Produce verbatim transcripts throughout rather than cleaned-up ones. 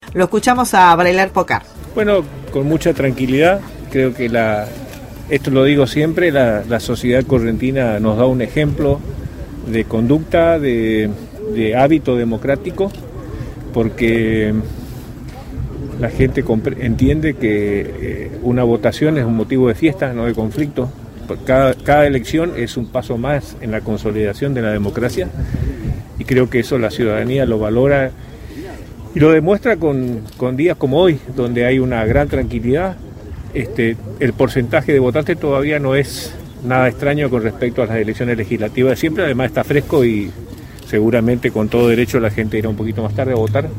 Lo escuchamos a Breler Pocar. Bueno, con mucha tranquilidad, creo que la, esto lo digo siempre, la, la sociedad correntina nos da un ejemplo de conducta, de, de hábito democrático, porque la gente entiende que eh, una votación es un motivo de fiesta, no de conflicto. Cada, cada elección es un paso más en la consolidación de la democracia y creo que eso la ciudadanía lo valora y lo demuestra con, con días como hoy, donde hay una gran tranquilidad. Este, el porcentaje de votantes todavía no es nada extraño con respecto a las elecciones legislativas de siempre, además está fresco y seguramente con todo derecho la gente irá un poquito más tarde a votar.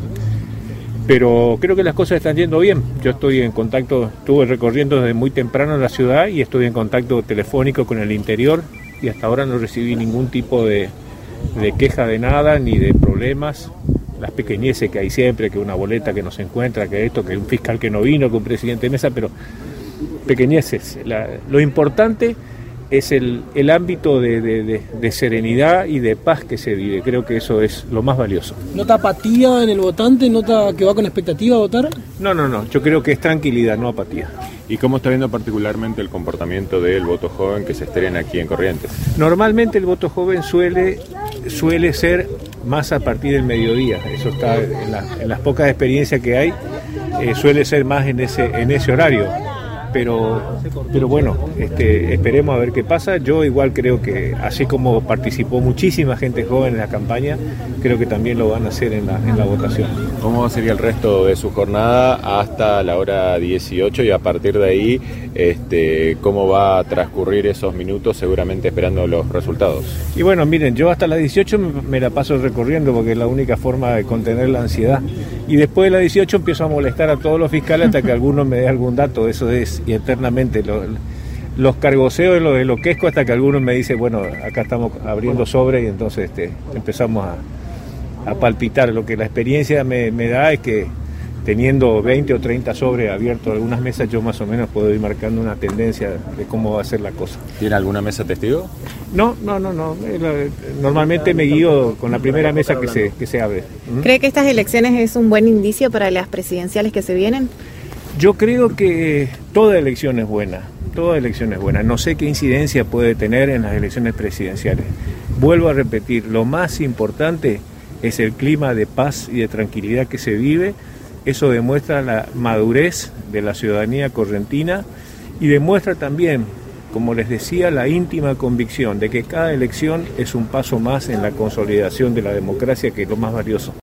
Pero creo que las cosas están yendo bien. Yo estoy en contacto, estuve recorriendo desde muy temprano la ciudad y estoy en contacto telefónico con el interior y hasta ahora no recibí ningún tipo de, de queja de nada ni de problemas. Las pequeñeces que hay siempre, que una boleta que no se encuentra, que esto, que un fiscal que no vino, que un presidente de mesa, pero pequeñeces. La, lo importante es el, el ámbito de, de, de, de serenidad y de paz que se vive. Creo que eso es lo más valioso. ¿Nota apatía en el votante? ¿Nota que va con expectativa a votar? No, no, no. Yo creo que es tranquilidad, no apatía. ¿Y cómo está viendo particularmente el comportamiento del voto joven que se estrena aquí en Corrientes? Normalmente el voto joven suele, suele ser más a partir del mediodía. Eso está en, la, en las pocas experiencias que hay, eh, suele ser más en ese, en ese horario. Pero, pero bueno, este, esperemos a ver qué pasa. Yo igual creo que así como participó muchísima gente joven en la campaña, creo que también lo van a hacer en la, en la votación. ¿Cómo sería el resto de su jornada hasta la hora dieciocho y a partir de ahí este, cómo va a transcurrir esos minutos seguramente esperando los resultados? Y bueno, miren, yo hasta las dieciocho me, me la paso recorriendo porque es la única forma de contener la ansiedad. Y después de las dieciocho empiezo a molestar a todos los fiscales hasta que alguno me dé algún dato. Eso es, y eternamente lo, los cargoseos, lo enloquezco hasta que alguno me dice, bueno, acá estamos abriendo sobre y entonces este, empezamos a, a palpitar. Lo que la experiencia me, me da es que teniendo veinte o treinta sobres abiertos en algunas mesas, yo más o menos puedo ir marcando una tendencia de cómo va a ser la cosa. ¿Tiene alguna mesa testigo? No, no, no, no. Normalmente me guío con la primera mesa que se, que se abre. ¿Cree que estas elecciones es un buen indicio para las presidenciales que se vienen? Yo creo que toda elección es buena, toda elección es buena. No sé qué incidencia puede tener en las elecciones presidenciales. Vuelvo a repetir, lo más importante es el clima de paz y de tranquilidad que se vive. Eso demuestra la madurez de la ciudadanía correntina y demuestra también, como les decía, la íntima convicción de que cada elección es un paso más en la consolidación de la democracia, que es lo más valioso.